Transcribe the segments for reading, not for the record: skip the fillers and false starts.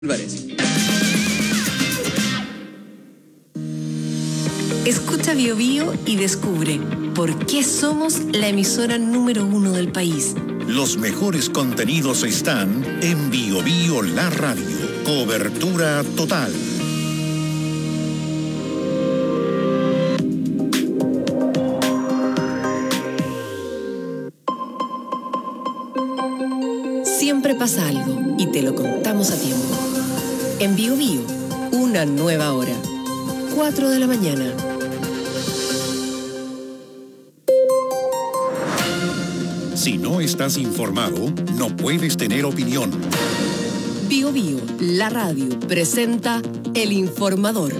Álvarez. Escucha Bio Bio y descubre por qué somos la emisora número 1 del país. Los mejores contenidos están en Bio Bio La Radio. Cobertura total. Siempre pasa algo y te lo contamos a tiempo. En Bio Bio, una nueva hora. 4 de la mañana. Si no estás informado, no puedes tener opinión. Bio Bio, la radio, presenta El Informador.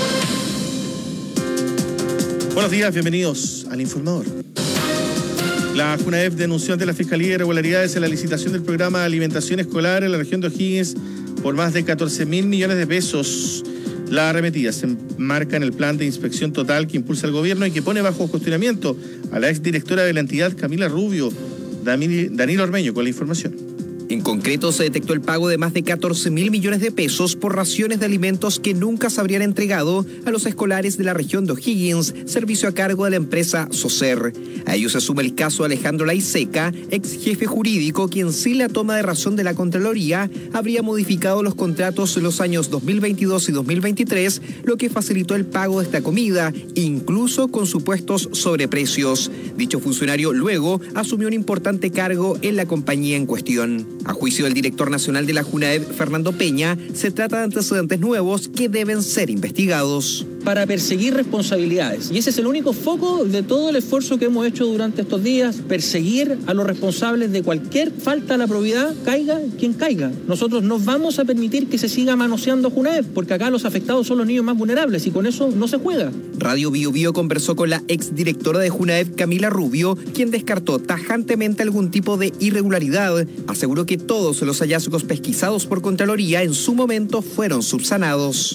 Buenos días, bienvenidos al Informador. La JUNAEP denunció ante la Fiscalía irregularidades en la licitación del programa de alimentación escolar en la región de O'Higgins por más de 14.000 millones de pesos. La arremetida se enmarca en el plan de inspección total que impulsa el gobierno y que pone bajo cuestionamiento a la exdirectora de la entidad, Camila Rubio. Danilo Ormeño con la información. En concreto, se detectó el pago de más de 14.000 millones de pesos por raciones de alimentos que nunca se habrían entregado a los escolares de la región de O'Higgins, servicio a cargo de la empresa Socer. A ello se suma el caso de Alejandro Laiseca, ex jefe jurídico, quien sin la toma de razón de la Contraloría habría modificado los contratos en los años 2022 y 2023, lo que facilitó el pago de esta comida, incluso con supuestos sobreprecios. Dicho funcionario luego asumió un importante cargo en la compañía en cuestión. A juicio del director nacional de la JUNAEP, Fernando Peña, se trata de antecedentes nuevos que deben ser investigados. Para perseguir responsabilidades. Y ese es el único foco de todo el esfuerzo que hemos hecho durante estos días, perseguir a los responsables de cualquier falta a la probidad, caiga quien caiga. Nosotros no vamos a permitir que se siga manoseando JUNAEP, porque acá los afectados son los niños más vulnerables y con eso no se juega. Radio Bio Bio conversó con la exdirectora de JUNAEP, Camila Rubio, quien descartó tajantemente algún tipo de irregularidad. Aseguró que todos los hallazgos pesquisados por Contraloría en su momento fueron subsanados.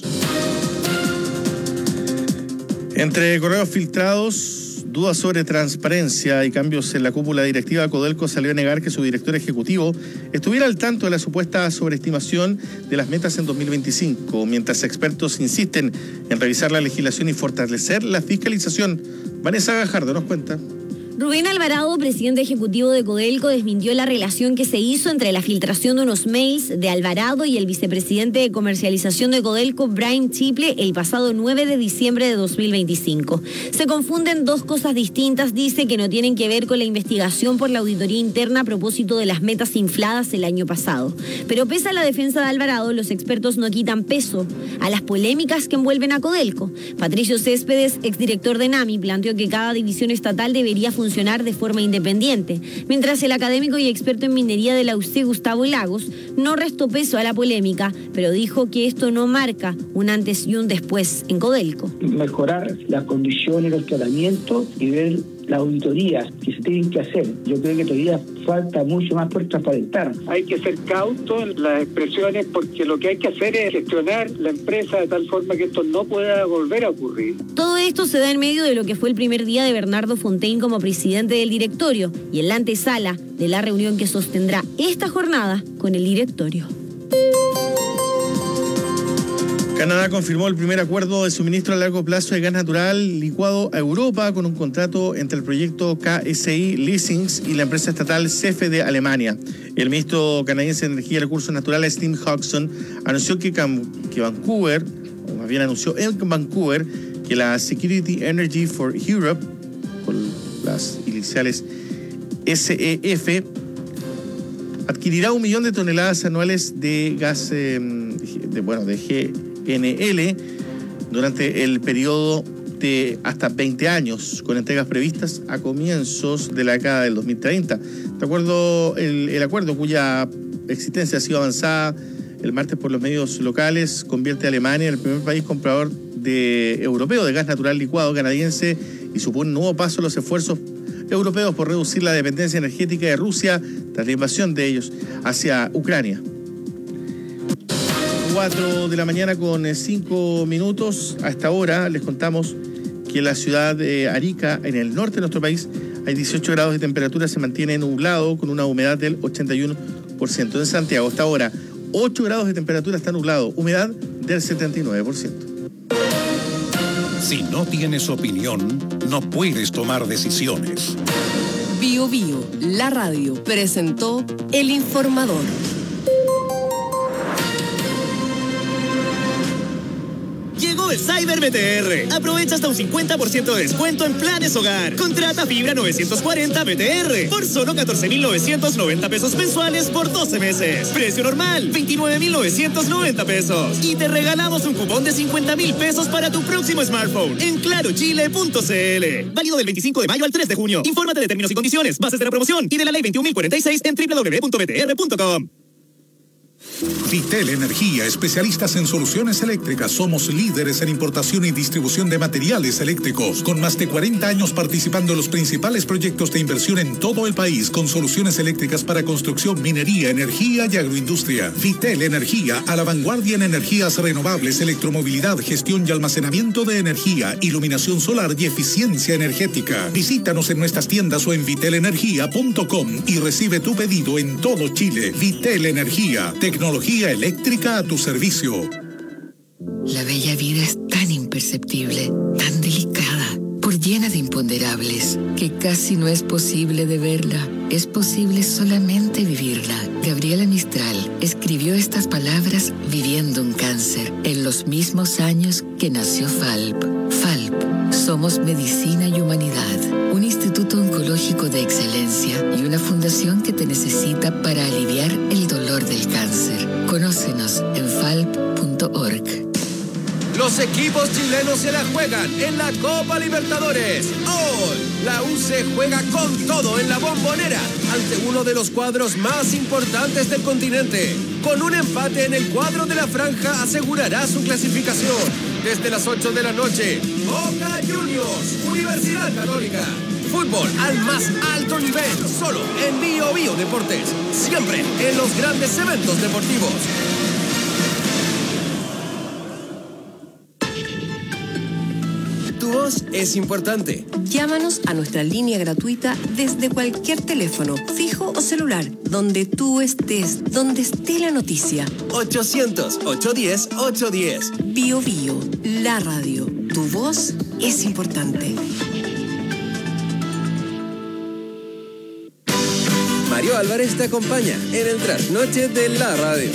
Entre correos filtrados, dudas sobre transparencia y cambios en la cúpula directiva, Codelco salió a negar que su director ejecutivo estuviera al tanto de la supuesta sobreestimación de las metas en 2025, mientras expertos insisten en revisar la legislación y fortalecer la fiscalización. Vanessa Gajardo nos cuenta. Rubén Alvarado, presidente ejecutivo de Codelco, desmintió la relación que se hizo entre la filtración de unos mails de Alvarado y el vicepresidente de comercialización de Codelco, Brian Chiple, el pasado 9 de diciembre de 2025. Se confunden dos cosas distintas, dice, que no tienen que ver con la investigación por la auditoría interna a propósito de las metas infladas el año pasado. Pero pese a la defensa de Alvarado, los expertos no quitan peso a las polémicas que envuelven a Codelco. Patricio Céspedes, exdirector de NAMI, planteó que cada división estatal debería funcionar de forma independiente, mientras el académico y experto en minería de la UC, Gustavo Lagos, no restó peso a la polémica, pero dijo que esto no marca un antes y un después en Codelco. Mejorar las condiciones, los tratamientos y ver las auditorías que se tienen que hacer. Yo creo que todavía falta mucho más por transparentar. Hay que ser cauto en las expresiones porque lo que hay que hacer es gestionar la empresa de tal forma que esto no pueda volver a ocurrir. Todo esto se da en medio de lo que fue el primer día de Bernardo Fontaine como presidente del directorio y en la antesala de la reunión que sostendrá esta jornada con el directorio. Canadá confirmó el primer acuerdo de suministro a largo plazo de gas natural licuado a Europa con un contrato entre el proyecto KSI Leasings y la empresa estatal CFE de Alemania. El ministro canadiense de Energía y Recursos Naturales, Tim Hodgson, anunció en Vancouver que la Security Energy for Europe, con las iniciales SEF, adquirirá 1 millón de toneladas anuales de gas de GNL durante el periodo de hasta 20 años, con entregas previstas a comienzos de la década del 2030. De acuerdo, el acuerdo, cuya existencia ha sido avanzada el martes por los medios locales, convierte a Alemania en el primer país comprador europeo de gas natural licuado canadiense y supone un nuevo paso en los esfuerzos europeos por reducir la dependencia energética de Rusia tras la invasión de ellos hacia Ucrania. 4 de la mañana con 5 minutos. A esta hora les contamos que en la ciudad de Arica, en el norte de nuestro país, hay 18 grados de temperatura, se mantiene nublado con una humedad del 81%. En Santiago, hasta ahora, 8 grados de temperatura, está nublado, humedad del 79%. Si no tienes opinión, no puedes tomar decisiones. Bio Bio, la radio, presentó El Informador. Llegó el Cyber BTR. Aprovecha hasta un 50% de descuento en planes hogar. Contrata fibra 940 BTR por solo 14,990 pesos mensuales por 12 meses. Precio normal, 29,990 pesos. Y te regalamos un cupón de 50,000 pesos para tu próximo smartphone en clarochile.cl. Válido del 25 de mayo al 3 de junio. Infórmate de términos y condiciones, bases de la promoción y de la ley 21.046 en www.btr.com. Vitel Energía, especialistas en soluciones eléctricas. Somos líderes en importación y distribución de materiales eléctricos, con más de 40 años participando en los principales proyectos de inversión en todo el país, con soluciones eléctricas para construcción, minería, energía y agroindustria. Vitel Energía, a la vanguardia en energías renovables, electromovilidad, gestión y almacenamiento de energía, iluminación solar y eficiencia energética. Visítanos en nuestras tiendas o en vitelenergia.com y recibe tu pedido en todo Chile. Vitel Energía, tecnología eléctrica a tu servicio. La bella vida es tan imperceptible, tan delicada, por llena de imponderables, que casi no es posible de verla. Es posible solamente vivirla. Gabriela Mistral escribió estas palabras viviendo un cáncer, en los mismos años que nació FALP. FALP, somos medicina y humanidad, un instituto oncológico de excelencia y una fundación que te necesita para aliviar el dolor del cáncer. Conócenos en falp.org. Los equipos chilenos se la juegan en la Copa Libertadores. Hoy, la U se juega con todo en la Bombonera ante uno de los cuadros más importantes del continente. Con un empate en el cuadro de la franja asegurará su clasificación. Desde las 8 de la noche, Boca Juniors, Universidad Católica. Fútbol al más alto nivel, solo en Bio Bio Deportes. Siempre en los grandes eventos deportivos. Tu voz es importante. Llámanos a nuestra línea gratuita desde cualquier teléfono, fijo o celular, donde tú estés, donde esté la noticia. 800-810-810. Bio Bio, la radio. Tu voz es importante. Mario Álvarez te acompaña en el trasnoche de la radio.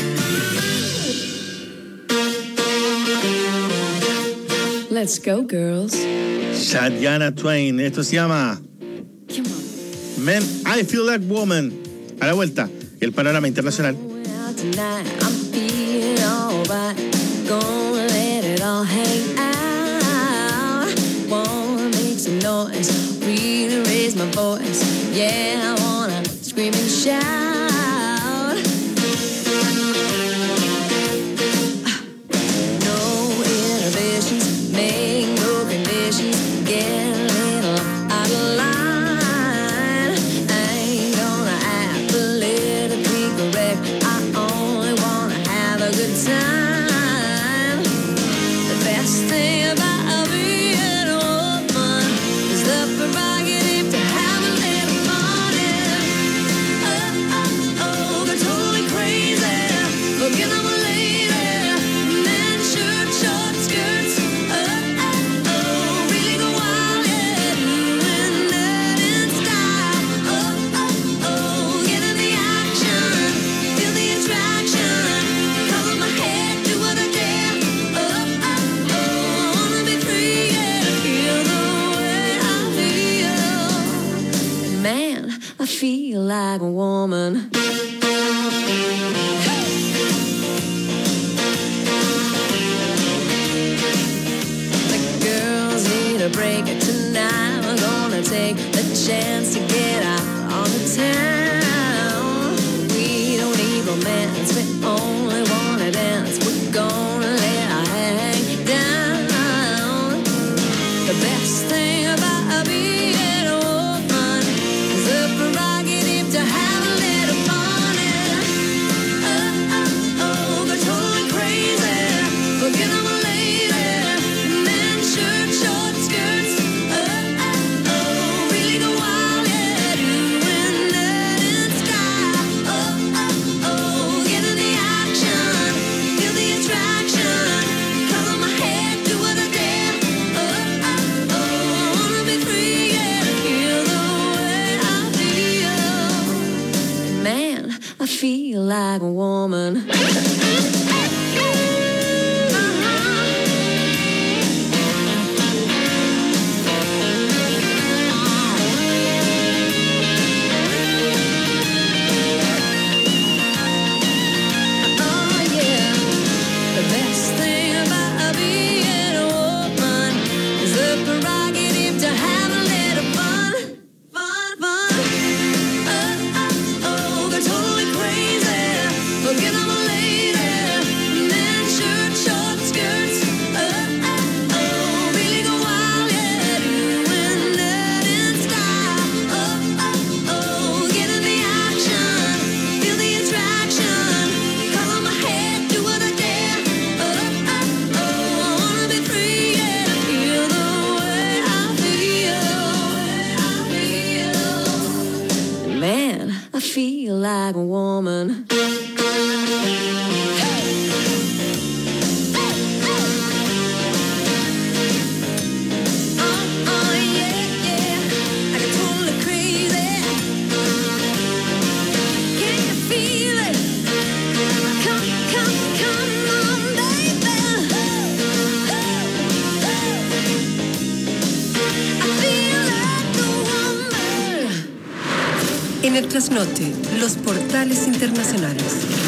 Let's go, girls. Shania Twain, esto se llama Man, I Feel Like Woman. A la vuelta, el panorama internacional. Feel like a woman. The girls need a break tonight. We're gonna take the chance to get out on the town. We don't need romance, we only wanna dance. We're gonna let our hang down. The best thing about being a woman is the prerogative to have a little fun. En el trasnoche, los portales internacionales.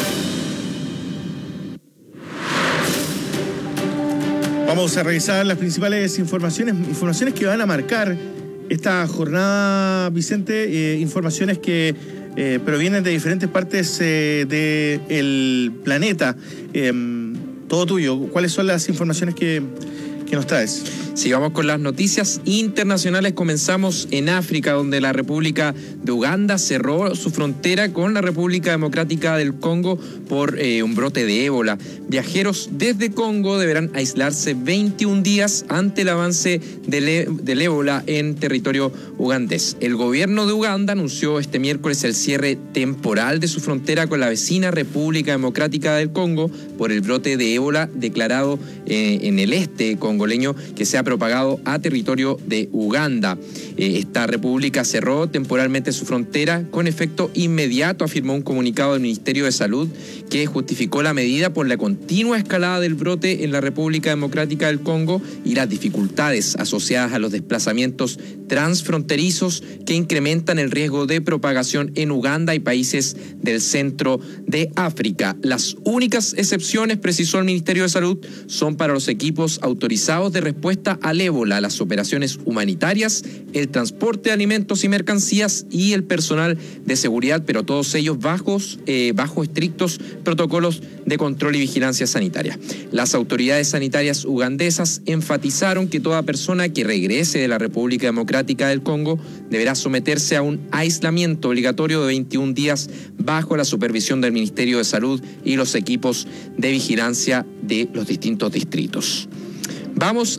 Vamos a revisar las principales informaciones que van a marcar esta jornada, Vicente. Informaciones que provienen de diferentes partes del planeta. Todo tuyo. ¿Cuáles son las informaciones que nos traes? Sí, vamos con las noticias internacionales. Comenzamos en África, donde la República de Uganda cerró su frontera con la República Democrática del Congo por un brote de ébola. Viajeros desde Congo deberán aislarse 21 días ante el avance del ébola en territorio ugandés. El gobierno de Uganda anunció este miércoles el cierre temporal de su frontera con la vecina República Democrática del Congo por el brote de ébola declarado en el este congoleño que se ha propagado a territorio de Uganda. Esta república cerró temporalmente su frontera con efecto inmediato, afirmó un comunicado del Ministerio de Salud que justificó la medida por la continua escalada del brote en la República Democrática del Congo y las dificultades asociadas a los desplazamientos transfronterizos que incrementan el riesgo de propagación en Uganda y países del centro de África. Las únicas excepciones, precisó el Ministerio de Salud, son para los equipos autorizados de respuesta al ébola, las operaciones humanitarias, el transporte de alimentos y mercancías y el personal de seguridad, pero todos ellos bajo estrictos protocolos de control y vigilancia sanitaria. Las autoridades sanitarias ugandesas enfatizaron que toda persona que regrese de la República Democrática del Congo deberá someterse a un aislamiento obligatorio de 21 días bajo la supervisión del Ministerio de Salud y los equipos de vigilancia de los distintos distritos. Venimos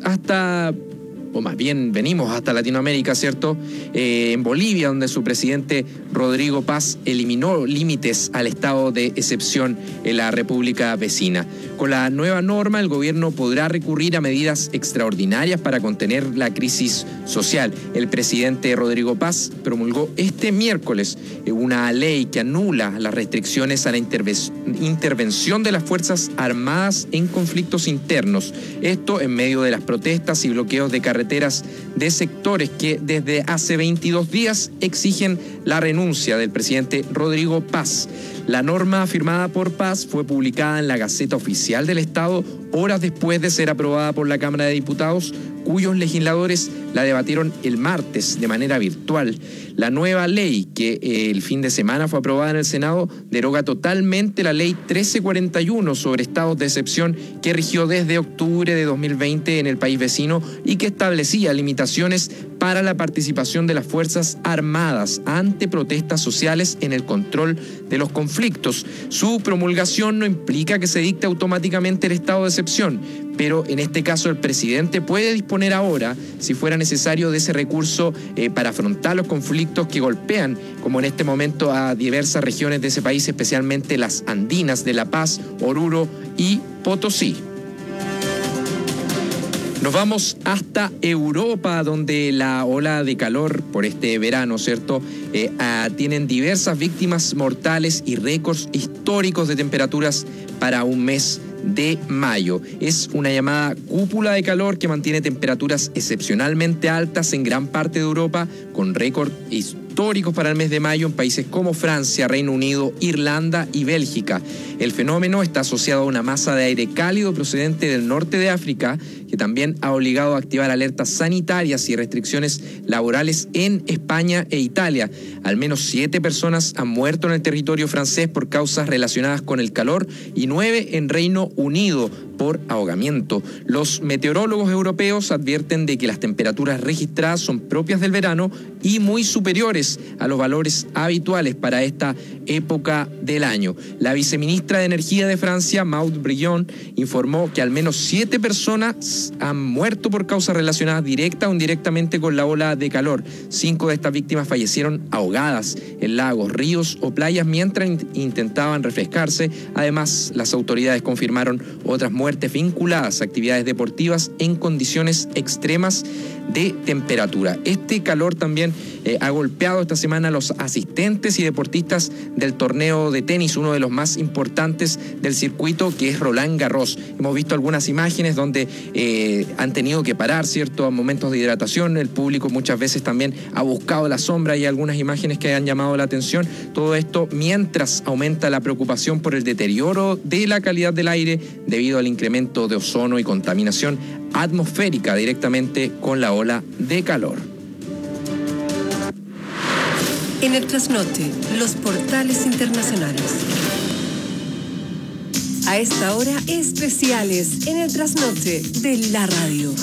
hasta Latinoamérica, ¿cierto? En Bolivia, donde su presidente Rodrigo Paz eliminó límites al estado de excepción en la república vecina. Con la nueva norma, el gobierno podrá recurrir a medidas extraordinarias para contener la crisis social. El presidente Rodrigo Paz promulgó este miércoles una ley que anula las restricciones a la intervención de las Fuerzas Armadas en conflictos internos. Esto en medio de las protestas y bloqueos de carreteras de sectores que desde hace 22 días exigen la renuncia del presidente Rodrigo Paz. La norma firmada por Paz fue publicada en la Gaceta Oficial del Estado horas después de ser aprobada por la Cámara de Diputados, cuyos legisladores la debatieron el martes de manera virtual. La nueva ley, que el fin de semana fue aprobada en el Senado, deroga totalmente la ley 1341 sobre estados de excepción que rigió desde octubre de 2020 en el país vecino y que establecía limitaciones para la participación de las Fuerzas Armadas ante protestas sociales en el control de los conflictos. Su promulgación no implica que se dicte automáticamente el estado de excepción, pero en este caso el presidente puede disponer ahora, si fuera necesario, de ese recurso para afrontar los conflictos que golpean, como en este momento, a diversas regiones de ese país, especialmente las andinas de La Paz, Oruro y Potosí. Nos vamos hasta Europa, donde la ola de calor por este verano, ¿cierto? Tienen diversas víctimas mortales y récords históricos de temperaturas para un mes de mayo. Es una llamada cúpula de calor que mantiene temperaturas excepcionalmente altas en gran parte de Europa, con récord históricos para el mes de mayo en países como Francia, Reino Unido, Irlanda y Bélgica. El fenómeno está asociado a una masa de aire cálido procedente del norte de África, que también ha obligado a activar alertas sanitarias y restricciones laborales en España e Italia. Al menos 7 personas han muerto en el territorio francés por causas relacionadas con el calor y 9 en Reino Unido por ahogamiento. Los meteorólogos europeos advierten de que las temperaturas registradas son propias del verano y muy superiores a los valores habituales para esta época del año. La viceministra de Energía de Francia, Maud Brillon, informó que al menos 7 personas han muerto por causas relacionadas directa o indirectamente con la ola de calor. 5 de estas víctimas fallecieron ahogadas en lagos, ríos o playas mientras intentaban refrescarse. Además, las autoridades confirmaron otras muertes vinculadas a actividades deportivas en condiciones extremas de temperatura. Este calor también ha golpeado esta semana a los asistentes y deportistas del torneo de tenis, uno de los más importantes del circuito, que es Roland Garros. Hemos visto algunas imágenes donde han tenido que parar, ¿cierto?, a momentos de hidratación. El público muchas veces también ha buscado la sombra y algunas imágenes que han llamado la atención. Todo esto mientras aumenta la preocupación por el deterioro de la calidad del aire debido al incremento de ozono y contaminación atmosférica directamente con la ola de calor. En el trasnoche, los portales internacionales. A esta hora, especiales en el trasnoche de la radio.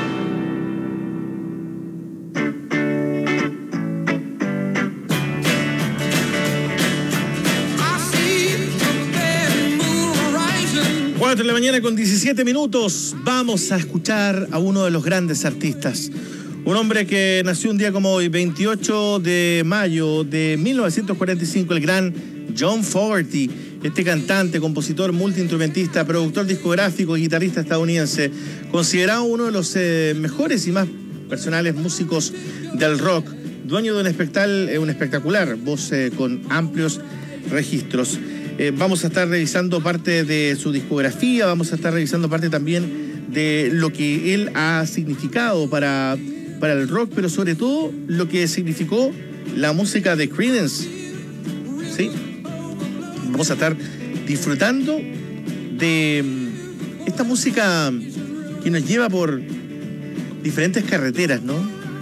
De la mañana con 17 minutos, vamos a escuchar a uno de los grandes artistas. Un hombre que nació un día como hoy, 28 de mayo de 1945, el gran John Fogerty. Este cantante, compositor, multiinstrumentista, productor discográfico y guitarrista estadounidense, considerado uno de los mejores y más personales músicos del rock, dueño de un espectacular voz con amplios registros. Vamos a estar revisando parte de su discografía, vamos a estar revisando parte también de lo que él ha significado para el rock, pero sobre todo lo que significó la música de Creedence. ¿Sí? Vamos a estar disfrutando de esta música que nos lleva por diferentes carreteras, ¿no?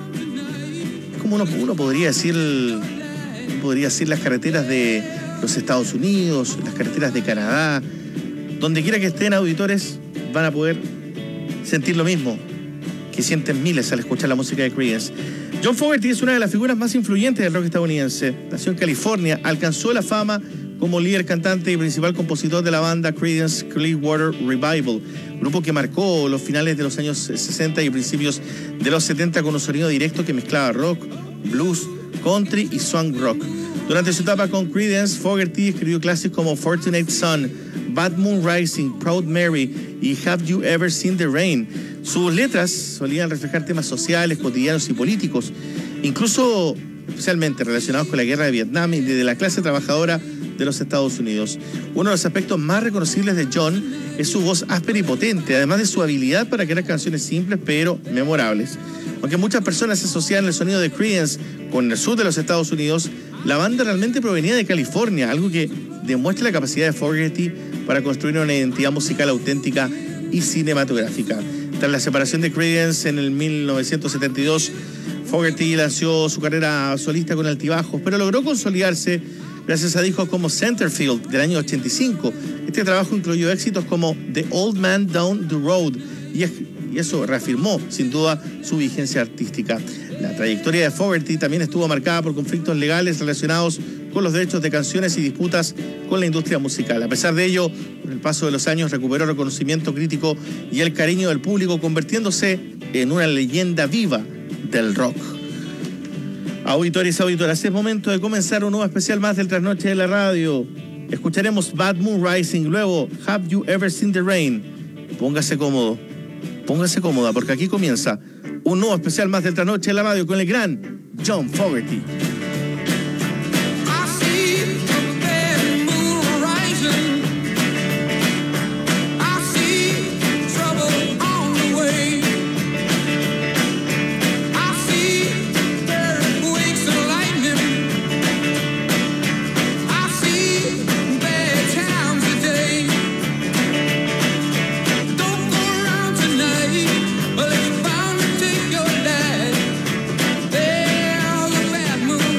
Como uno podría decir las carreteras de los Estados Unidos, las carreteras de Canadá. Donde quiera que estén, auditores van a poder sentir lo mismo que sienten miles al escuchar la música de Creedence. John Fogerty es una de las figuras más influyentes del rock estadounidense. Nació en California, alcanzó la fama como líder cantante y principal compositor de la banda Creedence Clearwater Revival, grupo que marcó los finales de los años 60 y principios de los 70 con un sonido directo que mezclaba rock, blues, country y swing rock. Durante su etapa con Creedence, Fogerty escribió clásicos como Fortunate Son, Bad Moon Rising, Proud Mary y Have You Ever Seen the Rain. Sus letras solían reflejar temas sociales, cotidianos y políticos, incluso especialmente relacionados con la guerra de Vietnam y de la clase trabajadora de los Estados Unidos. Uno de los aspectos más reconocibles de John es su voz áspera y potente, además de su habilidad para crear canciones simples pero memorables. Aunque muchas personas asocian el sonido de Creedence con el sur de los Estados Unidos, la banda realmente provenía de California, algo que demuestra la capacidad de Fogerty para construir una identidad musical auténtica y cinematográfica. Tras la separación de Creedence en el 1972, Fogerty lanzó su carrera solista con altibajos, pero logró consolidarse gracias a discos como Centerfield del año 85. Este trabajo incluyó éxitos como The Old Man Down the Road y eso reafirmó sin duda su vigencia artística. La trayectoria de Fogerty también estuvo marcada por conflictos legales relacionados con los derechos de canciones y disputas con la industria musical. A pesar de ello, con el paso de los años recuperó reconocimiento crítico y el cariño del público, convirtiéndose en una leyenda viva del rock. Auditores y auditoras, es momento de comenzar un nuevo especial más del Trasnoche de la Radio. Escucharemos Bad Moon Rising, luego Have You Ever Seen the Rain. Póngase cómodo, póngase cómoda, porque aquí comienza un nuevo especial más del Trasnoche de la Radio con el gran John Fogerty. Moon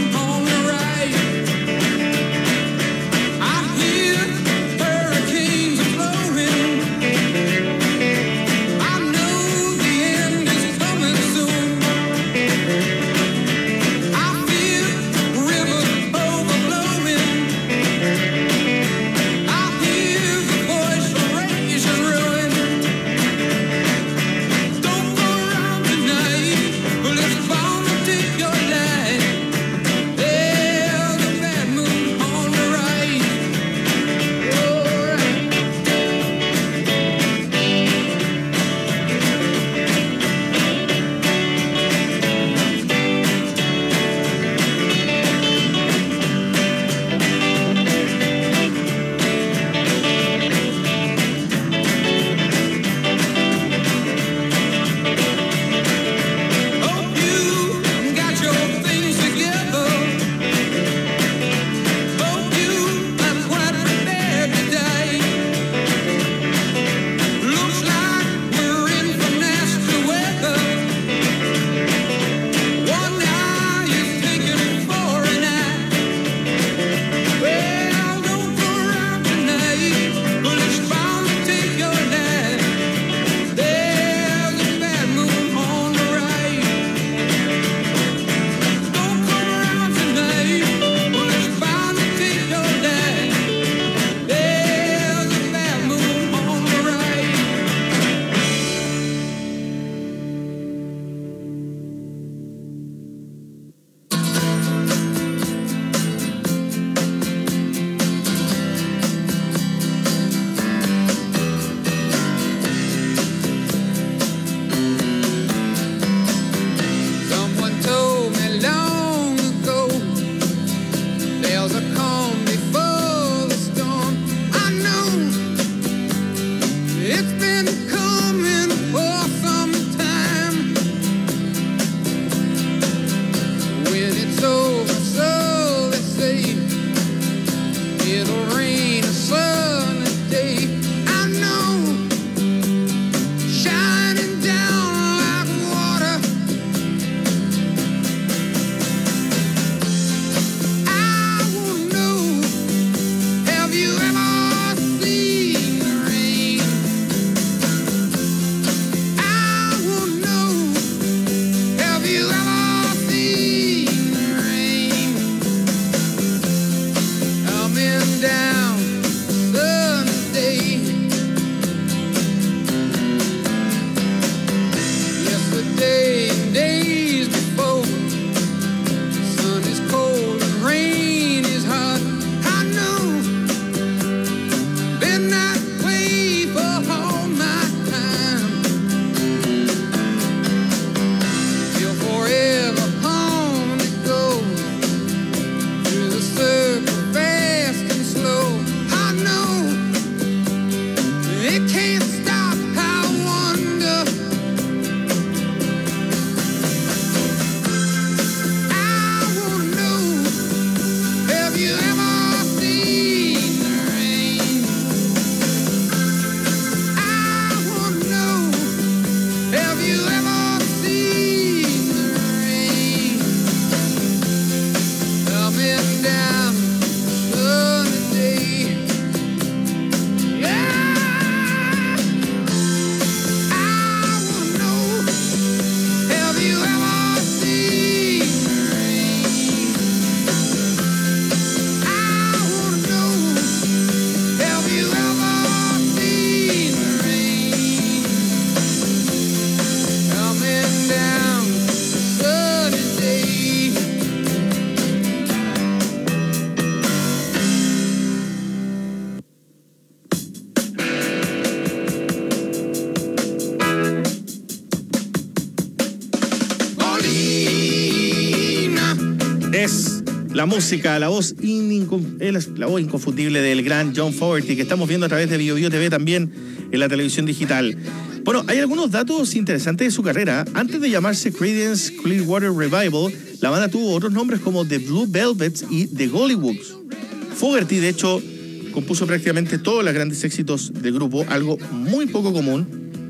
La música, la voz inconfundible del gran John Fogerty, que estamos viendo a través de BioBio TV también en la televisión digital. Bueno, hay algunos datos interesantes de su carrera. Antes de llamarse Creedence Clearwater Revival, la banda tuvo otros nombres como The Blue Velvets y The Gollywoods. Fogerty, de hecho, compuso prácticamente todos los grandes éxitos del grupo, algo muy poco común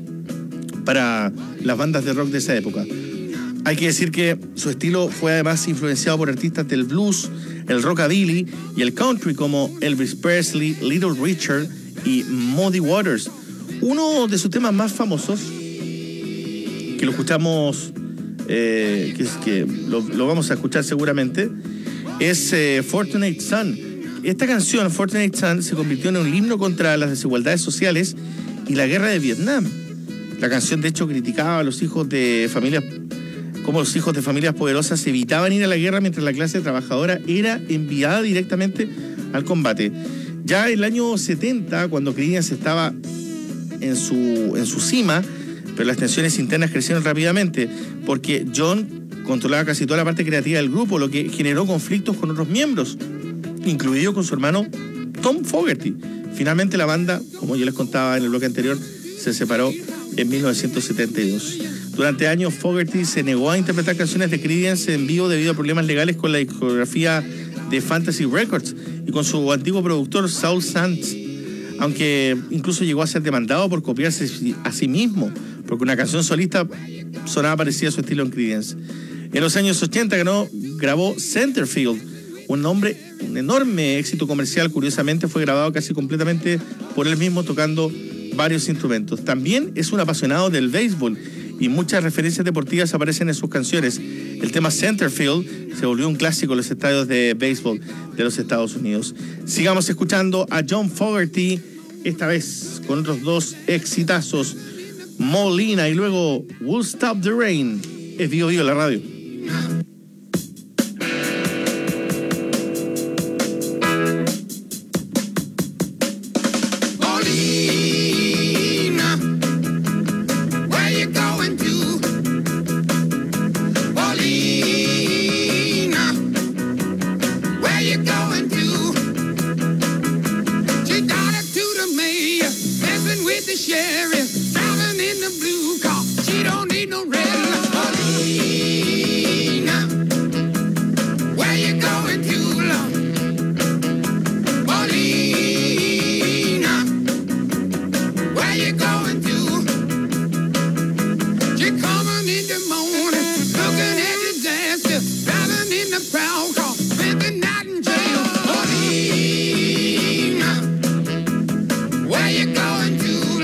para las bandas de rock de esa época. Hay que decir que su estilo fue además influenciado por artistas del blues, el rockabilly y el country como Elvis Presley, Little Richard y Muddy Waters. Uno de sus temas más famosos, que lo escuchamos, que lo vamos a escuchar seguramente, es Fortunate Son. Esta canción, Fortunate Son, se convirtió en un himno contra las desigualdades sociales y la guerra de Vietnam. La canción, de hecho, criticaba a los hijos de familias, como los hijos de familias poderosas evitaban ir a la guerra mientras la clase trabajadora era enviada directamente al combate. Ya en el año 70, cuando Creedence estaba en su cima, pero las tensiones internas crecieron rápidamente porque John controlaba casi toda la parte creativa del grupo, lo que generó conflictos con otros miembros, incluido con su hermano Tom Fogerty. Finalmente la banda, como yo les contaba en el bloque anterior, se separó en 1972. Durante años Fogerty se negó a interpretar canciones de Creedence en vivo debido a problemas legales con la discografía de Fantasy Records y con su antiguo productor Saul Sands, aunque incluso llegó a ser demandado por copiarse a sí mismo, porque una canción solista sonaba parecida a su estilo en Creedence. En los años 80 grabó Centerfield, un enorme éxito comercial. Curiosamente fue grabado casi completamente por él mismo, tocando varios instrumentos. También es un apasionado del béisbol y muchas referencias deportivas aparecen en sus canciones. El tema Centerfield se volvió un clásico en los estadios de béisbol de los Estados Unidos. Sigamos escuchando a John Fogerty, esta vez con otros dos exitazos, Molina y luego We'll Stop the Rain. Es Vivo Vivo la radio.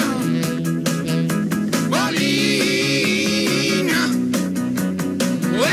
Where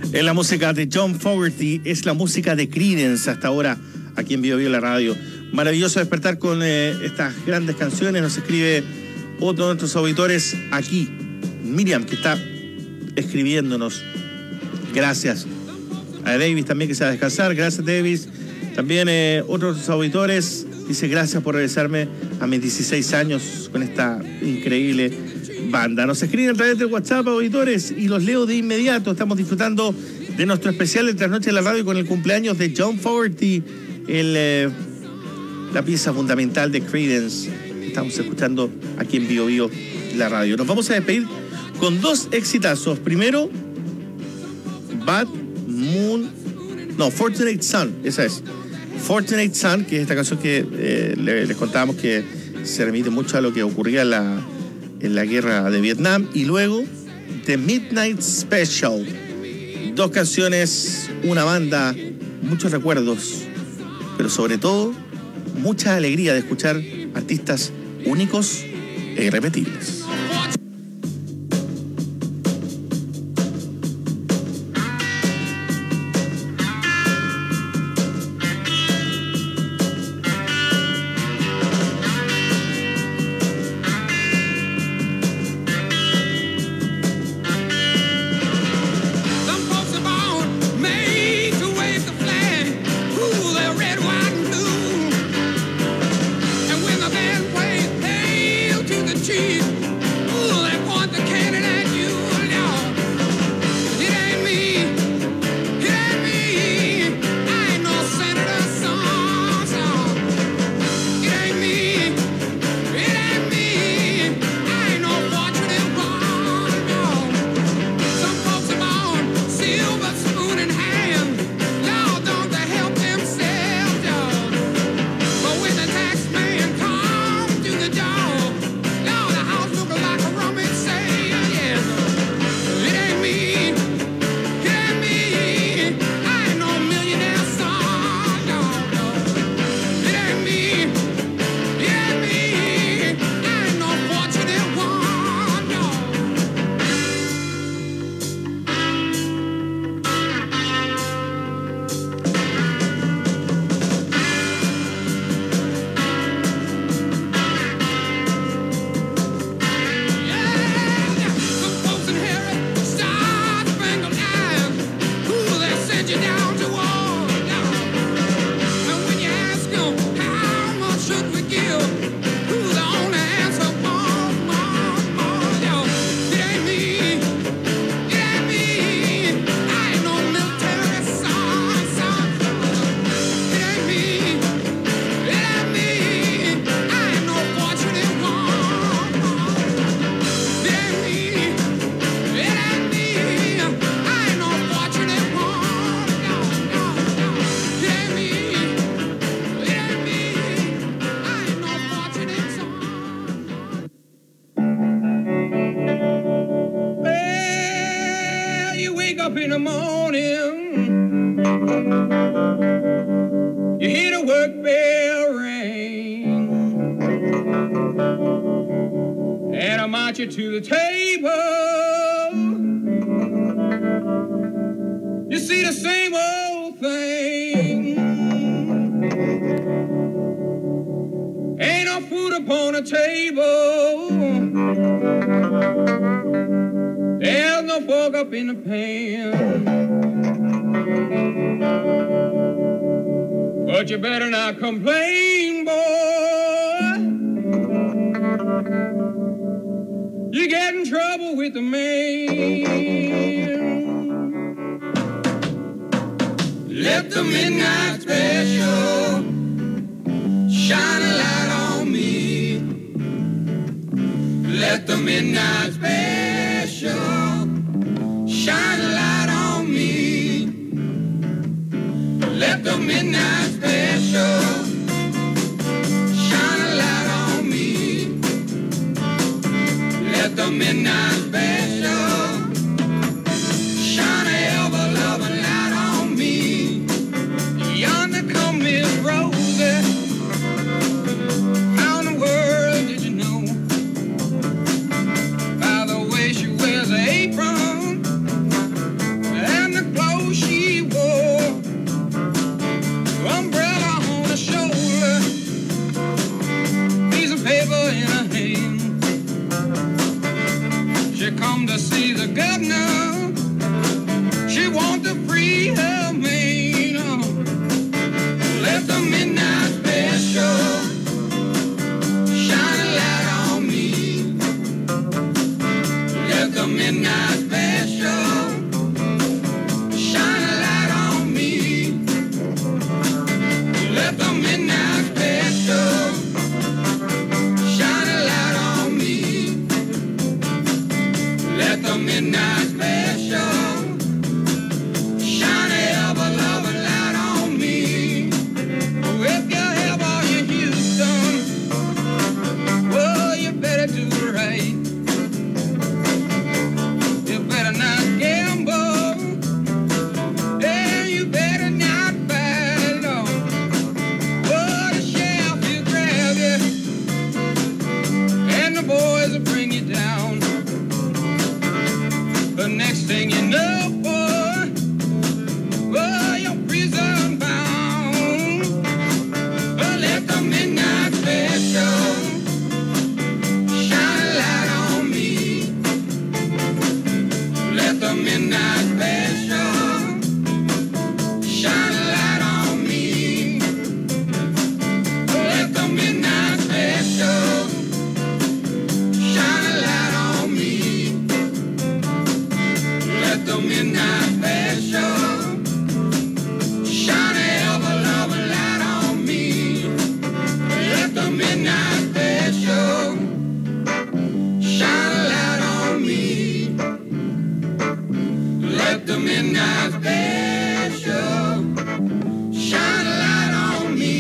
Es la música de John Fogerty, es la música de Creedence hasta ahora aquí en Bio Bio la radio. Maravilloso despertar con estas grandes canciones. Nos escribe otro de nuestros auditores aquí, Miriam, que está escribiéndonos. Gracias. A Davis también, que se va a descansar. Gracias, Davis. También otros auditores dice gracias por regresarme a mis 16 años con esta increíble banda. Nos escriben a través del WhatsApp, auditores, y los leo de inmediato. Estamos disfrutando de nuestro especial de Trasnoche de la Radio con el cumpleaños de John Fogerty, la pieza fundamental de Creedence que estamos escuchando aquí en Bio Bio la radio. Nos vamos a despedir con dos exitazos. Primero, Fortunate Son, esa es. Fortunate Son, que es esta canción que les contábamos que se remite mucho a lo que ocurría en la guerra de Vietnam. Y luego, The Midnight Special. Dos canciones, una banda, muchos recuerdos, pero sobre todo, mucha alegría de escuchar artistas únicos e irrepetibles. To the table, you see the same old thing. Ain't no food upon the table. There's no fork up in the pan. But you better not complain, boy. You get in trouble with the man. Let the midnight special shine a light on me. Let the midnight special shine a light on me. Let the midnight special shine a light on me. Let the midnight special shine a ever-loving light on me. Yonder come Miss Rosie. How in the world did you know? By the way she wears an apron and the cloth want to free her mane. Let the midnight special shine a light on me. Let the midnight special shine a light on me. Let the midnight special shine a light on me. Let the midnight special shine a ever-loving light on me. Oh, if you have all your Houston, well, you better do it right. You better not gamble, and you better not fight, no. Oh, the sheriff will grab you, and the boys will bring you down. The next thing you know, boy, oh, you're prison bound. But let the midnight special shine a light on me. Let the midnight special shine a light on me. Let the midnight special shine a light on me. Let the midnight special shine a ever-loving light on me. Let the midnight special shine a light on me. Let the midnight special shine a light on me.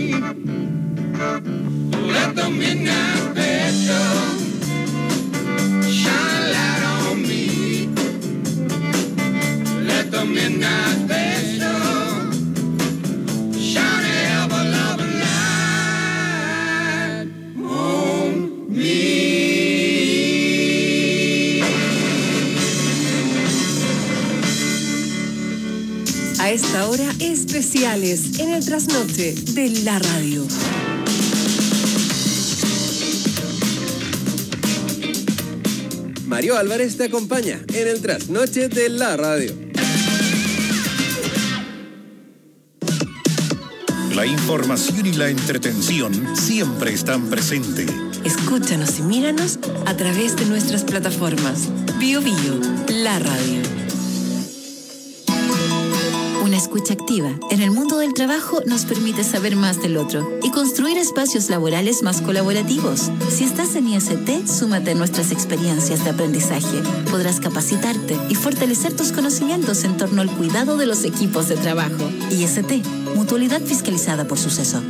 Let the midnight special shine a light on me. Let the midnight special shine a ever-loving light on me. A esta hora, especiales en el trasnoche de la radio. Mario Álvarez te acompaña en el trasnoche de la radio. La información y la entretención siempre están presentes. Escúchanos y míranos a través de nuestras plataformas. Bio Bio, la radio. Una escucha activa en el mundo del trabajo nos permite saber más del otro y construir espacios laborales más colaborativos. Si estás en IST, súmate a nuestras experiencias de aprendizaje. Podrás capacitarte y fortalecer tus conocimientos en torno al cuidado de los equipos de trabajo. IST, Mutualidad Fiscalizada por Suceso.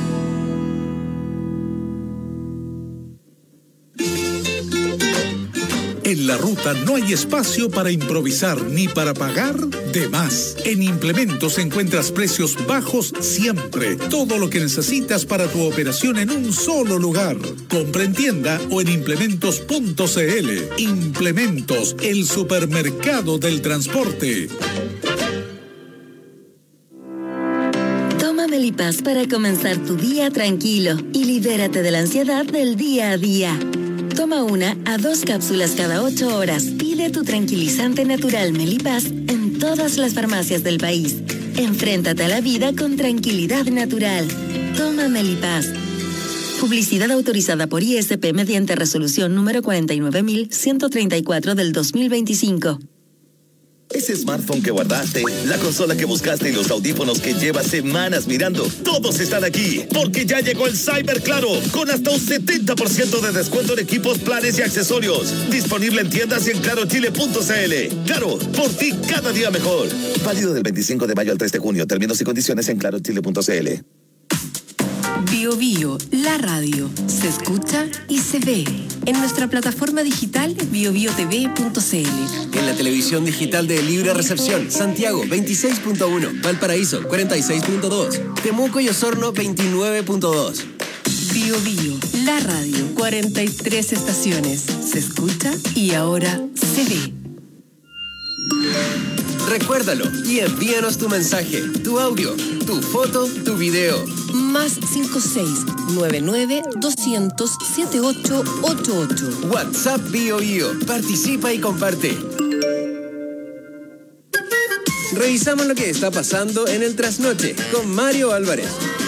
En la ruta no hay espacio para improvisar ni para pagar de más. En Implementos encuentras precios bajos siempre. Todo lo que necesitas para tu operación en un solo lugar. Compra en tienda o en implementos.cl. Implementos, el supermercado del transporte. Toma Melipaz para comenzar tu día tranquilo y libérate de la ansiedad del día a día. Toma 1 a 2 cápsulas cada 8 horas. Pide tu tranquilizante natural Melipaz en todas las farmacias del país. Enfréntate a la vida con tranquilidad natural. Toma Melipaz. Publicidad autorizada por ISP mediante resolución número 49.134 del 2025. Ese smartphone que guardaste, la consola que buscaste y los audífonos que llevas semanas mirando, todos están aquí, porque ya llegó el Cyber Claro, con hasta un 70% de descuento en equipos, planes y accesorios. Disponible en tiendas y en clarochile.cl. Claro, por ti cada día mejor. Válido del 25 de mayo al 3 de junio. Términos y condiciones en clarochile.cl. Bio Bio, la radio. Se escucha y se ve. En nuestra plataforma digital biobiotv.cl. En la televisión digital de Libre Recepción, Santiago 26.1, Valparaíso 46.2, Temuco y Osorno 29.2. Bio Bio, la radio. 43 estaciones. Se escucha y ahora se ve. Recuérdalo y envíanos tu mensaje, tu audio, tu foto, tu video. Más 56-99-200-7888. WhatsApp Bio Bio. Participa y comparte. Revisamos lo que está pasando en el trasnoche con Mario Álvarez.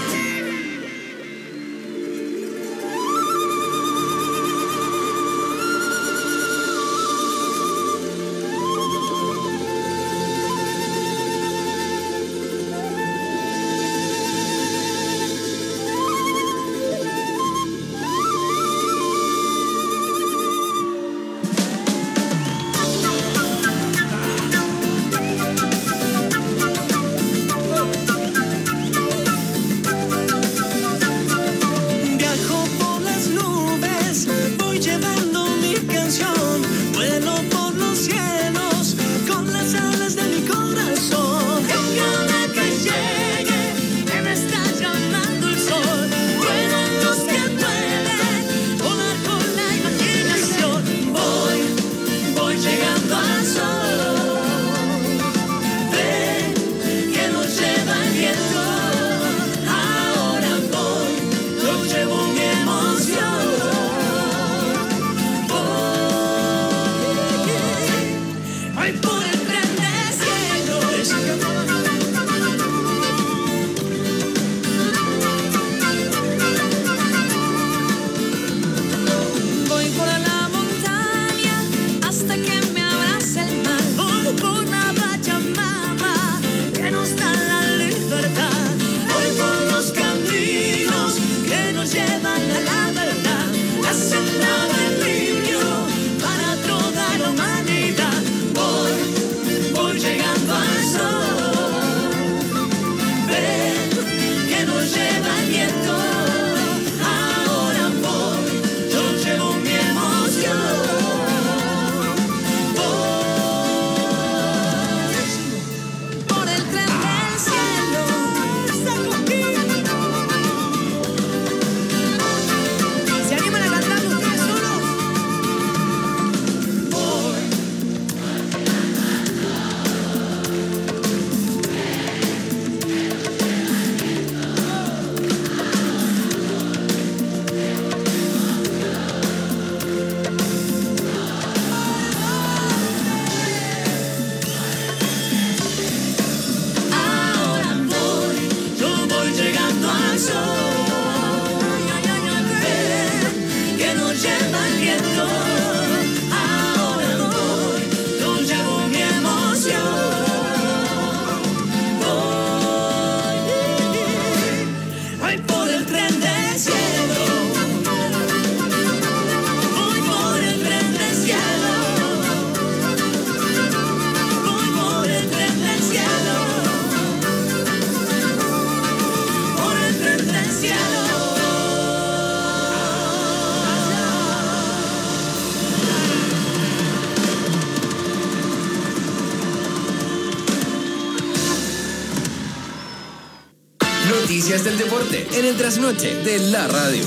Noticias del deporte en el trasnoche de la radio.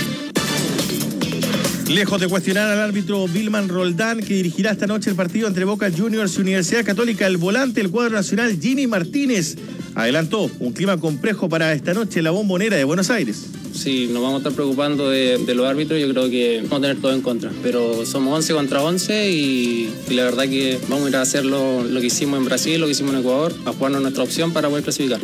Lejos de cuestionar al árbitro Vilman Roldán, que dirigirá esta noche el partido entre Boca Juniors y Universidad Católica, el volante del cuadro nacional Gini Martínez adelantó un clima complejo para esta noche en la Bombonera de Buenos Aires. Sí, nos vamos a estar preocupando de los árbitros. Yo creo que vamos a tener todo en contra, pero somos 11 contra 11 y la verdad que vamos a ir a hacer lo que hicimos en Brasil, lo que hicimos en Ecuador, a jugarnos nuestra opción para poder clasificar.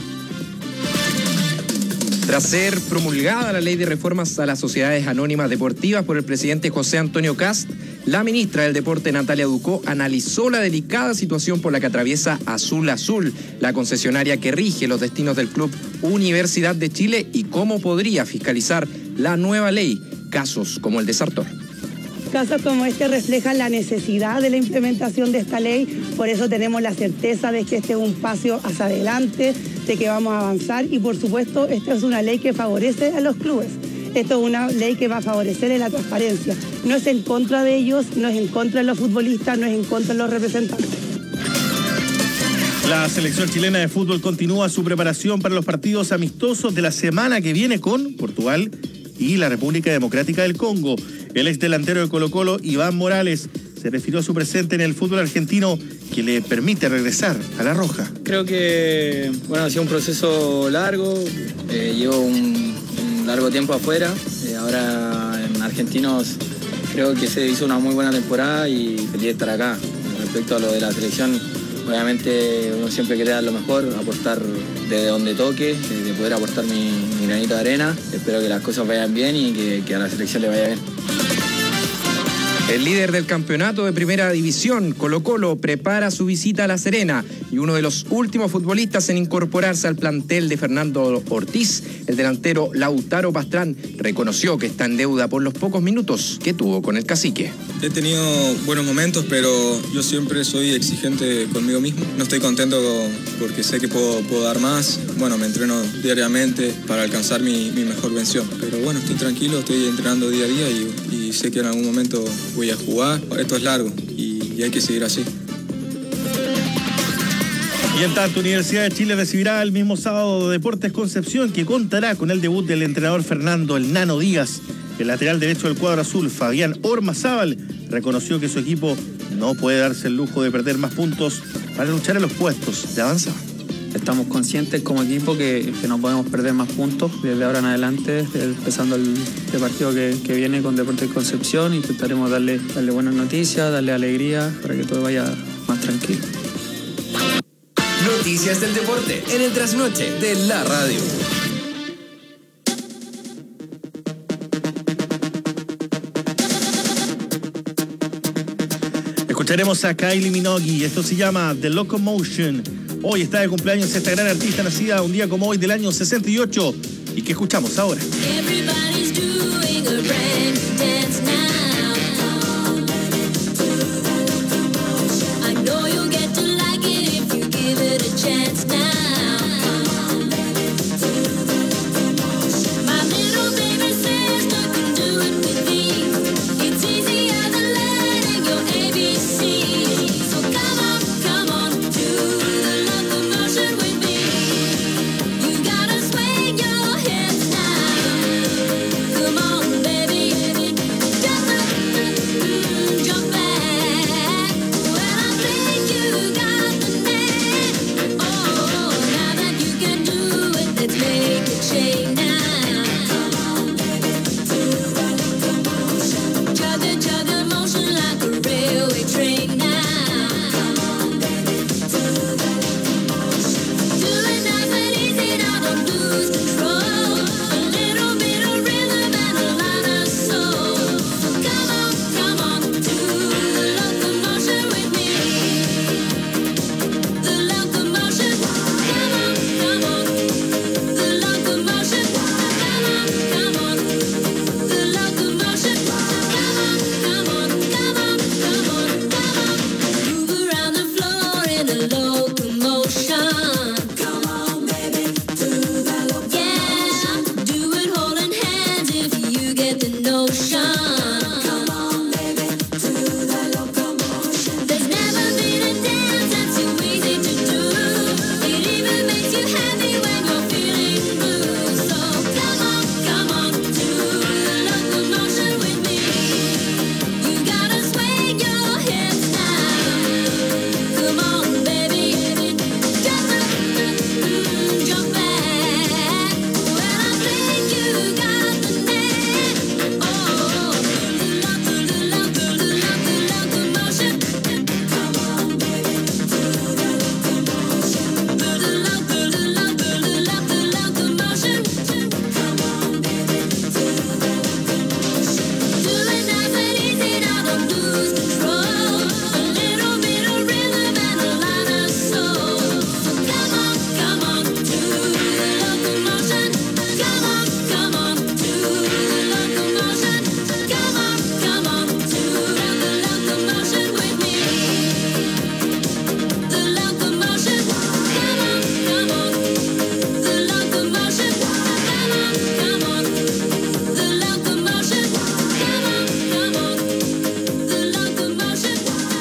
Tras ser promulgada la ley de reformas a las sociedades anónimas deportivas por el presidente José Antonio Kast, la ministra del Deporte Natalia Ducó analizó la delicada situación por la que atraviesa Azul Azul, la concesionaria que rige los destinos del club Universidad de Chile, y cómo podría fiscalizar la nueva ley casos como el de Sartor. Casos como este reflejan la necesidad de la implementación de esta ley, por eso tenemos la certeza de que este es un paso hacia adelante, de que vamos a avanzar y por supuesto esta es una ley que favorece a los clubes. Esto es una ley que va a favorecer en la transparencia. No es en contra de ellos, no es en contra de los futbolistas, no es en contra de los representantes. La selección chilena de fútbol continúa su preparación para los partidos amistosos de la semana que viene con Portugal y la República Democrática del Congo. El ex delantero de Colo-Colo, Iván Morales, se refirió a su presente en el fútbol argentino que le permite regresar a la roja. Creo que ha sido un proceso largo, llevo un largo tiempo afuera, ahora en Argentinos creo que se hizo una muy buena temporada y feliz de estar acá. Respecto a lo de la selección Obviamente uno siempre quiere dar lo mejor, aportar desde donde toque, de poder aportar mi granito de arena. Espero que las cosas vayan bien y que a la selección le vaya bien. El líder del campeonato de Primera División, Colo-Colo, prepara su visita a La Serena y uno de los últimos futbolistas en incorporarse al plantel de Fernando Ortiz, el delantero Lautaro Pastrán, reconoció que está en deuda por los pocos minutos que tuvo con el cacique. He tenido buenos momentos, pero yo siempre soy exigente conmigo mismo. No estoy contento porque sé que puedo dar más. Bueno, me entreno diariamente para alcanzar mi mejor versión. Pero bueno, estoy tranquilo, estoy entrenando día a día y sé que en algún momento voy a jugar. Esto es largo y hay que seguir así. Y en tanto, Universidad de Chile recibirá el mismo sábado Deportes Concepción, que contará con el debut del entrenador Fernando El Nano Díaz. El lateral derecho del cuadro azul, Fabián Ormazábal, reconoció que su equipo no puede darse el lujo de perder más puntos para luchar en los puestos de avanzada. Estamos conscientes como equipo que no podemos perder más puntos desde ahora en adelante, empezando el partido que viene con Deportes Concepción. Intentaremos darle buenas noticias, darle alegría para que todo vaya más tranquilo. Noticias del deporte en el trasnoche de la radio. Escucharemos a Kylie Minogue, esto se llama The Locomotion. Hoy está de cumpleaños esta gran artista nacida un día como hoy del año 68 y que escuchamos ahora. Everybody's doing a brand new dance now. I know you'll get to like it if you give it a chance now. My little baby sister can do it with me. It's easier than learning your ABC. So come on, do the locomotion with me. You gotta swing your hips now. Come on, baby, jump back. When I think you got the knack. Oh, now that you can do it, let's make it shake now. Chug the motion like a railway train now. Do it nice and easy now, don't lose control. A little bit of rhythm and a lot of soul. Come on, do the locomotion with me. The locomotion, come on, the locomotion, come on, the locomotion, come on. Move around the floor in a locomotion. Come on, baby, do the locomotion. Yeah, do it holding hands if you get the notion. Come on, baby, do the locomotion. There's never been a dance that's so easy to do. It even makes you happy when you're feeling blue. So come on, do the locomotion with me. You gotta swing your hips now. Come on, baby, jump back. When I think you got the knack. Oh, the locomotion. Come on, baby, do the locomotion. The locomotion. Come on, baby, do the locomotion. Do it nice and easy now, don't lose control. A little bit of rhythm and a lot of soul. So come on, do the locomotion. Come on, do the locomotion. Come on, do the locomotion with me. The locomotion, come on, the locomotion, come on, the locomotion, come on, the locomotion,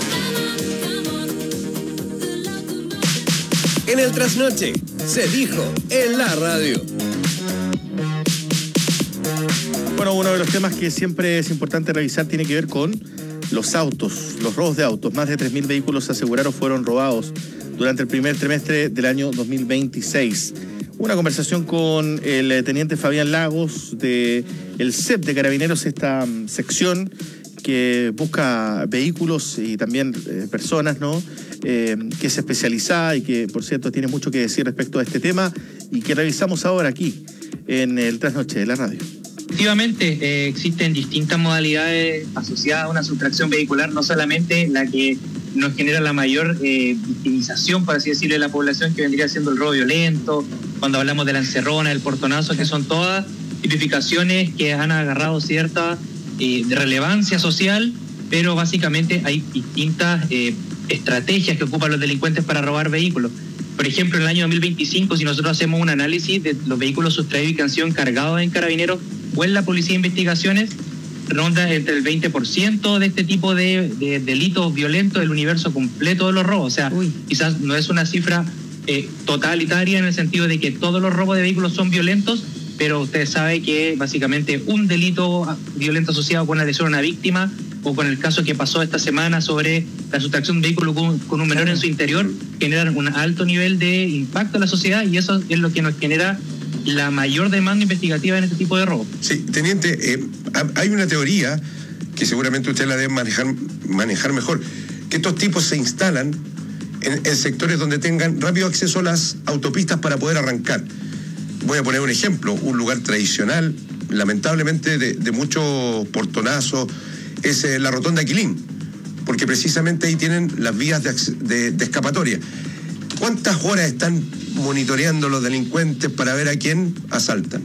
En el trasnoche se dijo en la radio. Bueno, uno de los temas que siempre es importante revisar tiene que ver con los autos, los robos de autos. Más de 3.000 vehículos se aseguraron fueron robados durante el primer trimestre del año 2026. Una conversación con el teniente Fabián Lagos de el CEP de Carabineros, esta sección que busca vehículos y también personas, ¿no? que es especializada y que, por cierto, tiene mucho que decir respecto a este tema y que revisamos ahora aquí en el Trasnoche de la Radio. Efectivamente, existen distintas modalidades asociadas a una sustracción vehicular, no solamente la que nos genera la mayor victimización, por así decirlo, de la población, que vendría siendo el robo violento, cuando hablamos de la encerrona, el portonazo, que son todas tipificaciones que han agarrado cierta relevancia social, pero básicamente hay distintas estrategias que ocupan los delincuentes para robar vehículos. Por ejemplo, en el año 2025, si nosotros hacemos un análisis de los vehículos sustraídos y que han sido encargados en Carabineros o en la Policía de Investigaciones, ronda entre el 20% de este tipo de delitos violentos del universo completo de los robos. O sea, quizás no es una cifra totalitaria en el sentido de que todos los robos de vehículos son violentos, pero usted sabe que básicamente un delito violento asociado con la lesión a una víctima, o con el caso que pasó esta semana sobre la sustracción de un vehículo con un menor en su interior, generan un alto nivel de impacto en la sociedad, y eso es lo que nos genera la mayor demanda investigativa en este tipo de robo. Sí, teniente, hay una teoría que seguramente usted la debe manejar mejor, que estos tipos se instalan en sectores donde tengan rápido acceso a las autopistas para poder arrancar. Voy a poner un ejemplo, un lugar tradicional, lamentablemente de muchos portonazos, es la rotonda Aquilín, porque precisamente ahí tienen las vías de escapatoria. ¿Cuántas horas están monitoreando los delincuentes para ver a quién asaltan?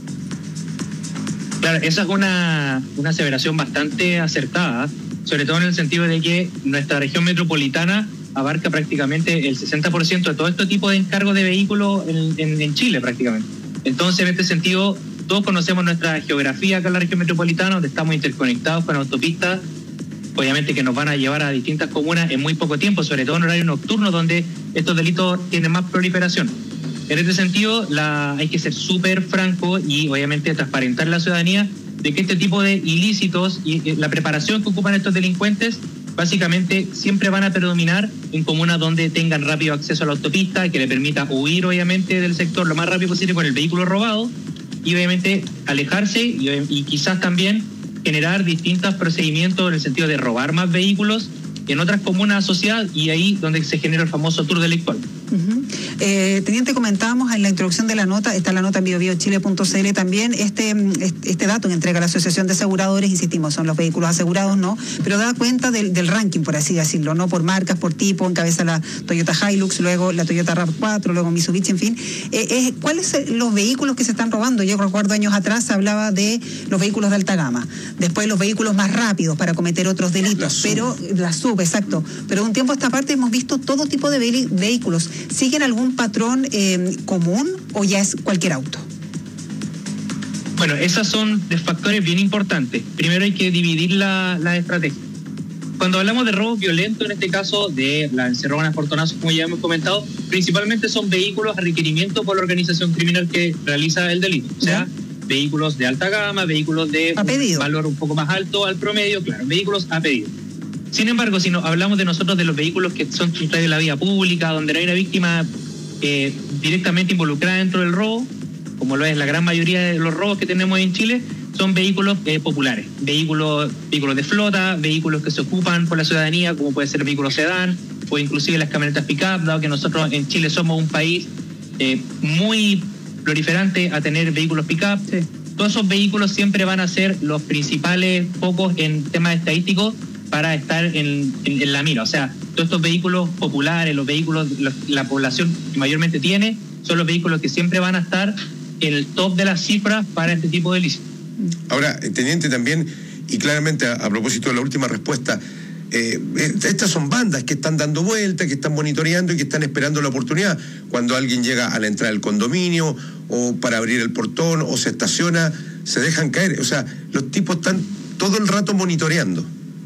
Claro, esa es una aseveración bastante acertada, sobre todo en el sentido de que nuestra región metropolitana abarca prácticamente el 60% de todo este tipo de encargos de vehículos en Chile prácticamente. Entonces, en este sentido, todos conocemos nuestra geografía acá en la región metropolitana, donde estamos interconectados con autopistas, obviamente que nos van a llevar a distintas comunas en muy poco tiempo, sobre todo en horario nocturno, donde estos delitos tienen más proliferación. En este sentido, hay que ser súper franco y obviamente transparentar a la ciudadanía de que este tipo de ilícitos y la preparación que ocupan estos delincuentes básicamente siempre van a predominar en comunas donde tengan rápido acceso a la autopista, que le permita huir obviamente del sector lo más rápido posible con el vehículo robado, y obviamente alejarse y quizás también generar distintos procedimientos en el sentido de robar más vehículos en otras comunas asociadas, y ahí donde se genera el famoso tour delictual. Teniente, comentábamos en la introducción de la nota, está la nota en biobiochile.cl también, este dato que entrega la Asociación de Aseguradores, insistimos, son los vehículos asegurados, ¿no? Pero da cuenta del ranking, por así decirlo, ¿no? Por marcas, por tipo, encabeza la Toyota Hilux, luego la Toyota RAV4, luego Mitsubishi, en fin. ¿Cuáles son los vehículos que se están robando? Yo recuerdo años atrás se hablaba de los vehículos de alta gama, después los vehículos más rápidos para cometer otros delitos, pero la SUV, exacto. Pero un tiempo a esta parte hemos visto todo tipo de vehículos. ¿Siguen algún patrón común o ya es cualquier auto? Bueno, esos son factores bien importantes. Primero hay que dividir la estrategia. Cuando hablamos de robo violento, en este caso de la encerrona, portonazos, como ya hemos comentado, principalmente son vehículos a requerimiento por la organización criminal que realiza el delito. O sea, vehículos de alta gama, vehículos de valor un poco más alto al promedio, claro, vehículos a pedido. Sin embargo, si hablamos de nosotros de los vehículos que son sustraídos de la vía pública, donde no hay una víctima directamente involucrada dentro del robo, como lo es la gran mayoría de los robos que tenemos en Chile, son vehículos populares, vehículos de flota, vehículos que se ocupan por la ciudadanía, como puede ser el vehículo sedán o inclusive las camionetas pick-up, dado que nosotros en Chile somos un país muy proliferante a tener vehículos pick-up. Sí. Todos esos vehículos siempre van a ser los principales focos en temas estadísticos para estar en la mira. O sea, todos estos vehículos populares, los vehículos la población mayormente tiene, son los vehículos que siempre van a estar en el top de las cifras para este tipo de delitos. Ahora, teniente, también, y claramente a propósito de la última respuesta, estas son bandas que están dando vueltas, que están monitoreando y que están esperando la oportunidad. Cuando alguien llega a la entrada del condominio o para abrir el portón o se estaciona, se dejan caer. O sea, los tipos están todo el rato monitoreando.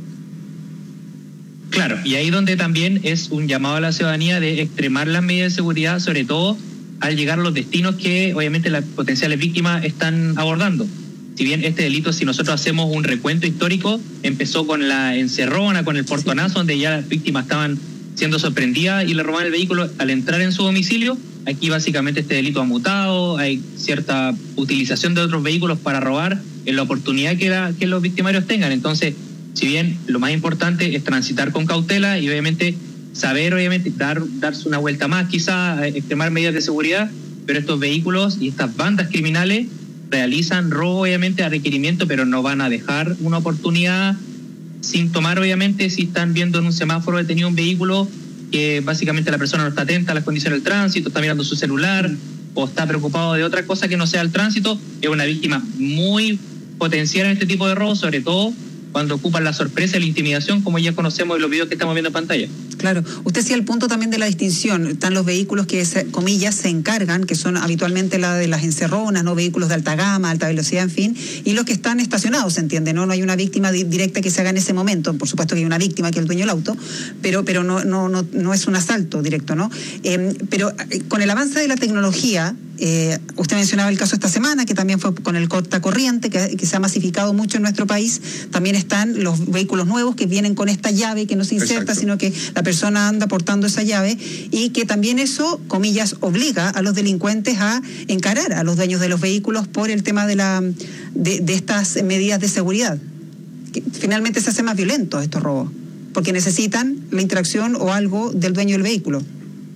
Claro, y ahí donde también es un llamado a la ciudadanía de extremar las medidas de seguridad, sobre todo al llegar a los destinos que obviamente las potenciales víctimas están abordando. Si bien este delito, si nosotros hacemos un recuento histórico, empezó con la encerrona, con el portonazo, donde ya las víctimas estaban siendo sorprendidas y le robaban el vehículo al entrar en su domicilio. Aquí básicamente este delito ha mutado, hay cierta utilización de otros vehículos para robar en la oportunidad que los victimarios tengan. Entonces, si bien lo más importante es transitar con cautela y obviamente saber obviamente darse una vuelta más, quizá extremar medidas de seguridad, pero estos vehículos y estas bandas criminales realizan robo obviamente a requerimiento, pero no van a dejar una oportunidad sin tomar obviamente, si están viendo en un semáforo detenido un vehículo que básicamente la persona no está atenta a las condiciones del tránsito, está mirando su celular o está preocupado de otra cosa que no sea el tránsito, es una víctima muy potencial en este tipo de robos, sobre todo cuando ocupan la sorpresa y la intimidación, como ya conocemos en los videos que estamos viendo en pantalla. Claro, usted hacía el punto también de la distinción. Están los vehículos que, comillas, se encargan, que son habitualmente la de las encerronas, no vehículos de alta gama, alta velocidad, en fin, y los que están estacionados, ¿se entiende? No hay una víctima directa que se haga en ese momento. Por supuesto que hay una víctima, que es el dueño del auto, pero no es un asalto directo, ¿no? Pero con el avance de la tecnología, usted mencionaba el caso esta semana, que también fue con el cortacorriente, que se ha masificado mucho en nuestro país. También están los vehículos nuevos que vienen con esta llave que no se inserta, sino que la persona anda portando esa llave, y que también eso, comillas, obliga a los delincuentes a encarar a los dueños de los vehículos por el tema de estas medidas de seguridad. Que finalmente se hace más violento estos robos, porque necesitan la interacción o algo del dueño del vehículo.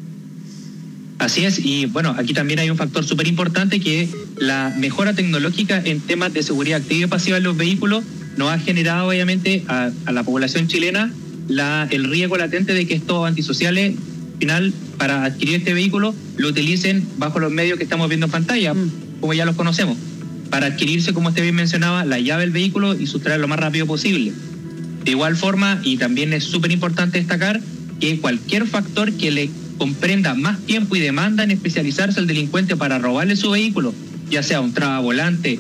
Así es, y bueno, aquí también hay un factor súper importante, que es la mejora tecnológica en temas de seguridad activa y pasiva en los vehículos nos ha generado obviamente a la población chilena el riesgo latente de que estos antisociales, al final, para adquirir este vehículo, lo utilicen bajo los medios que estamos viendo en pantalla, como ya los conocemos, para adquirirse, como usted bien mencionaba, la llave del vehículo y sustraer lo más rápido posible. De igual forma, y también es súper importante destacar, que cualquier factor que le comprenda más tiempo y demanda en especializarse al delincuente para robarle su vehículo, ya sea un tragavolante,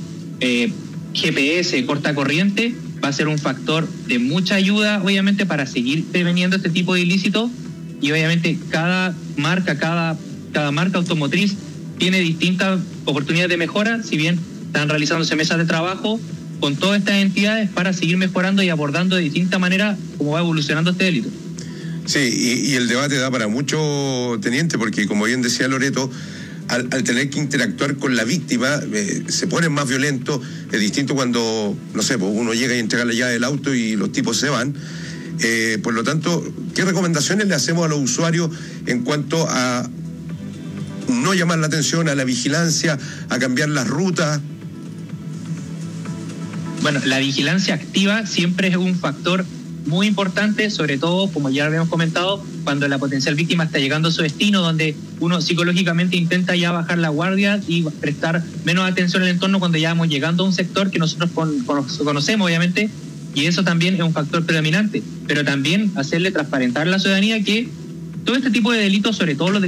GPS, cortacorriente, va a ser un factor de mucha ayuda, obviamente, para seguir preveniendo este tipo de ilícitos. Y obviamente cada marca automotriz tiene distintas oportunidades de mejora, si bien están realizándose mesas de trabajo con todas estas entidades para seguir mejorando y abordando de distinta manera cómo va evolucionando este delito. Sí, y el debate da para mucho, teniente, porque como bien decía Loreto, al tener que interactuar con la víctima, se ponen más violentos. Es distinto cuando, no sé, pues uno llega y entrega la llave del auto y los tipos se van. Por lo tanto, ¿qué recomendaciones le hacemos a los usuarios en cuanto a no llamar la atención, a la vigilancia, a cambiar las rutas? Bueno, la vigilancia activa siempre es un factor muy importante, sobre todo, como ya habíamos comentado, cuando la potencial víctima está llegando a su destino, donde uno psicológicamente intenta ya bajar la guardia y prestar menos atención al entorno cuando ya vamos llegando a un sector que nosotros conocemos, obviamente, y eso también es un factor predominante. Pero también hacerle transparentar a la ciudadanía que todo este tipo de delitos, sobre todo los